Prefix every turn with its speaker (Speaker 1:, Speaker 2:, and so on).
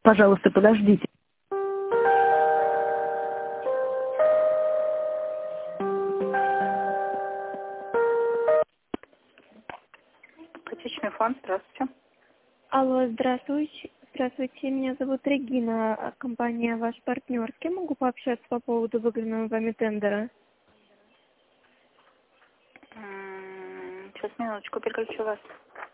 Speaker 1: Пожалуйста, подождите.
Speaker 2: Ипотечный фонд, здравствуйте.
Speaker 3: Алло, здравствуйте. Здравствуйте, меня зовут Регина, компания «Ваш партнер». С кем могу пообщаться по поводу выигранного вами тендера?
Speaker 2: Сейчас, минуточку, переключу вас.